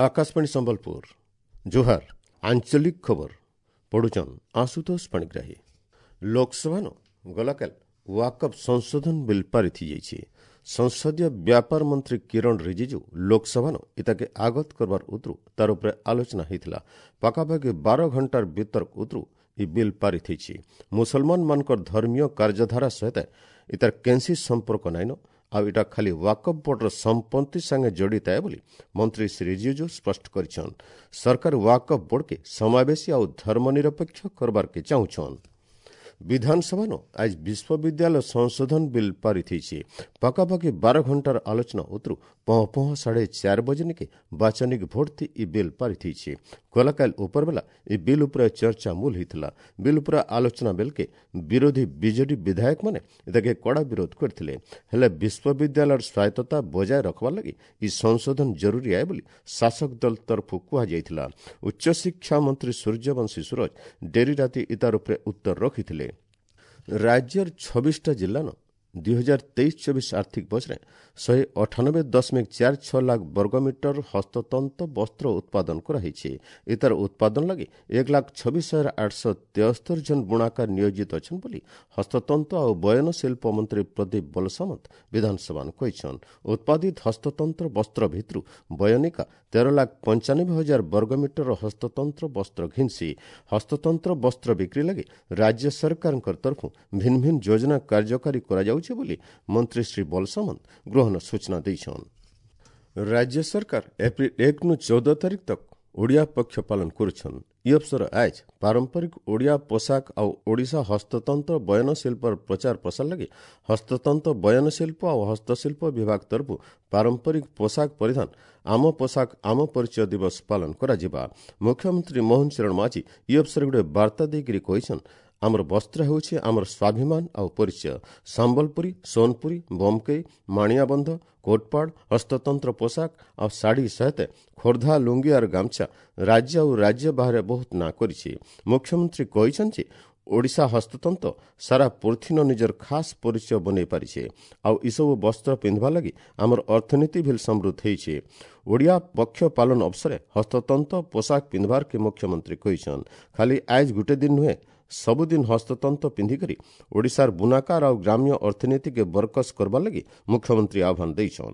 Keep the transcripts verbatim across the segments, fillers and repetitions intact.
आकाशवाणी संबलपुर जोहार आंचलिक खबर पढ़ुचन आशुतोष पाणिग्राही। लोकसभा गलाकाल वाकफ संशोधन बिल पारित हो संसदीय व्यापार मंत्री किरण रिजिजू लोकसभा इताके आगत करबार उतरू तार उपरे आलोचना होता। पाखापाखि बारह घंटार वितर्क उतरू इ बिल पारित हो मुसलमान मानकर धर्मीय कार्यधारा सहित इतार केंसी संपर्क नाइन आ इटा खाली वाकफ बोर्डर संपत्ति संगे जड़ित है बोली मंत्री श्री रिजिजू स्पष्ट करिछन। सरकार वाकफ बोर्ड के समावेशी और धर्मनिरपेक्ष करबार के चाहूछन। विधानसभा नो आज विश्वविद्यालय संशोधन बिल पारित हो पाखापाखि बारह घंटार आलोचना उतरू पह पह साढ़े चार बजे निके वाचनिक भोट थी इ बिल पारित हो गलाकाल उपरबेला इ बिल उपरे चर्चा मूल होता। बिल उपरे आलोचना बेल के विरोधी बीजेडी विधायक माने इताके कड़ा विरोध करथिले। हेले विश्वविद्यालय स्वायत्तता बजाय रखबार लगी इ संशोधन जरूरी है बोली शासक दल तरफ कहा जायथिला। उच्च शिक्षा मंत्री सूर्यवंशी सूरज डेरी राति इतार उपरे उत्तर रखिथिले। राज्यर छब्बीसटा जिल्ला दुई हजार तेईस चौबीस आर्थिक वर्ष में शहे अठानबे दशमिक चार छह लाख वर्गमीटर हस्ततंत वस्त्र उत्पादन कराई। इतर उत्पादन लगी एक लाख छब्बीस हजार आठ सौ तेहत्तर जन बुणाकार नियोजित अच्छन बोली हस्ततंत और बयन शिल्प मंत्री प्रदीप बलसामंत विधानसभा कहिछन। उत्पादित हस्ततंत्र वस्त्र भितरु बयनिका तेरह लाख पंचानबे हजार वर्गमीटर हस्ततंत्र वस्त्र घिंसी हस्ततंत्र वस्त्र बिक्री लगी राज्य सरकार तरफ भिन्न भिन्न योजना कार्यकारी करा बोली मंत्री श्री बलसामंत गृहण सूचना देछन। राज्य सरकार एप्रिल एक नु चौदह तारीख तक ओडिया पक्ष पालन करुछन। इ अवसर आज पारंपरिक ओडिया पोशाक और ओडिशा हस्ततंत्र बयन शिल्प प्रचार प्रसार लगी हस्ततंत्र बयन शिल्प और हस्तशिल्प विभाग तरफ पारंपरिक पोशाक परिधान आम पोशाक आम परिचय दिवस पालन करा जिबा। मुख्यमंत्री मोहन चरण माझी इ अवसर गुडे वार्ता देकरी कहिछन आमर वस्त्र होउछि आमर स्वाभिमान और परिचय। संबलपुरी सोनपुरी बमकई माणियाबंध कोटपाड़ हस्ततंत्र पोशाक और साड़ी सहित खोर्धा लुंगी और गामछा राज्य और राज्य बाहर बहुत ना करिछि। मुख्यमंत्री कहिछन ओडिशा हस्ततंत्र सारा पृथ्वी निजर खास परिचय बनै पारिछे आ इसबु वस्त्र पिंधवा लगी आमर अर्थनीति भी समृद्ध होइछे। ओडिया पक्ष पालन अवसर हस्ततंत्र पोशाक पिंधवार के मुख्यमंत्री कहिछन। खाली आज गुटे दिन नुहे सबुदिन हस्ततंत्र पिंधिकरी ओडिशार बुनाकार और ग्राम्य अर्थनीति के बरकस करबा लगी मुख्यमंत्री आह्वान देछन।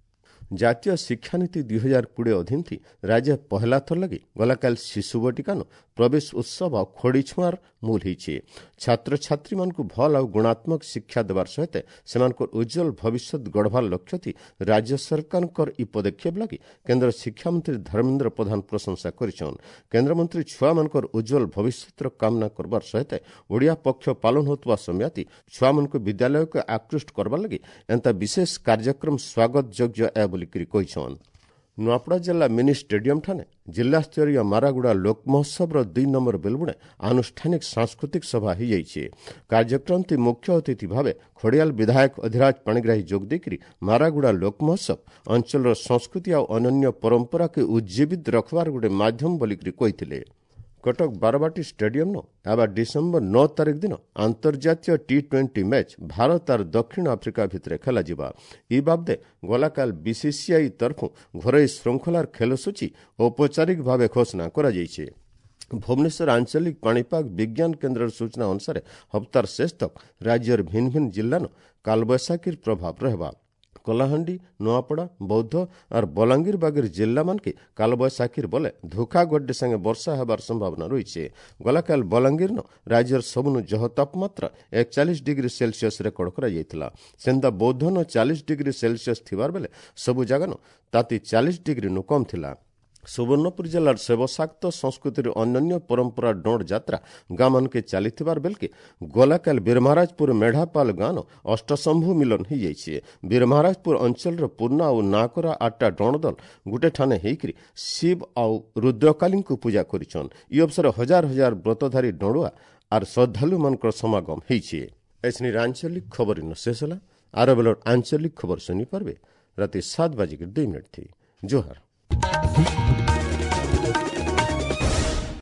जातीय शिक्षा नीति दुई हजार कोड़े अधीन थी राज्य पहला थर लगी गलाकाल शिशु बटिका प्रवेश उत्सव और खोड़ी छुआर मूल होइछे। छात्र छात्री मान को भल और गुणात्मक शिक्षा देवार सहित सेमानकर उज्जवल भविष्य गढ़वार लक्ष्य थी राज्य सरकार कर इ पदक्षेप लगी केंद्र शिक्षा मंत्री धर्मेंद्र प्रधान प्रशंसा करिछन। केंद्र मंत्री छुआ मानकर उज्जवल भविष्य कामना करबार सहित ओडिया पक्ष पालन होतवा समयाती छुआ मान को विद्यालय को आकृष्ट करबार लगी एंता विशेष कार्यक्रम स्वागत योग्य ए बोली कहिछन। नुआपड़ा जिला मिनी स्टेडियम ठाने जिला स्तरीय मारागुड़ा लोक महोत्सव दुई नंबर बेलबुणे आनुष्ठानिक सांस्कृतिक सभा हो जाइए। कार्यक्रम ती मुख्य अतिथि भावे खड़ियाल विधायक अधिराज पाणिग्राही जोग देकरी मारागुड़ा लोक महोत्सव अंचल संस्कृति और अनन्य परंपरा के उज्जीवित रखबार गोटे माध्यम बोलिकरी कहिथिले। कटक बारवाटी स्टेडियम नो आबा डिसेम्बर नौ तारीख दिन अंतर्जातीय टी ट्वेंटी मैच भारत और दक्षिण आफ्रिका भितर खेला जिबा। इ बाबदे गलाकाल बीसीसीआई तरफ घरोई श्रृंखलार खेलसूची औपचारिक भावे घोषणा करा जाइछे। भुवनेश्वर आंचलिक पाणीपाग विज्ञान केन्द्र सूचना अनुसार हप्तार शेष तक राज्यर भिन्न भिन्न जिल्लानो कालबैशाखीर प्रभाव रहबा। कलाहांडी नुआपड़ा बौद्ध और बलांगीर बागीर जिला मान के कालबैशाखीर बोले धोखा गड्डे संगे वर्षा हेबार संभावना रही। गलाकाल बलांगीर न राज्यर सबनु जह तापमात्रा एकचालीस डिग्री सेल्सियस रेकर्ड करा सेंदा बौद्ध न चालीस डिग्री सेल्सियस थिबार बेले सबु जगह ताती चालीस डिग्री नु कम थिला। सुवर्णपुर जिलार सेवशाक्त संस्कृतिर अनन्य परंपरा डोंड यात्रा गाँ मान के चली बेल के गलाकाल बीरमहाराजपुर मेढ़ापाल गाँव अष्टशंभु मिलन हो जाइए। बीरमहाराजपुर अंचल पूर्णा और नाकरा आठटा डोंड दल गुटे ठाने होकर शिव और रुद्रकाली को पूजा करिछन। इ अवसर हजार हजार व्रतधारी डोंडुआ और श्रद्धालु मानकर समागम होइछे। ऐसनी आंचलिक खबर इन शेष होला। आर बेलर आंचलिक खबर सुनी पारबे राति सात बजे दुई मिनट थी। जोहार।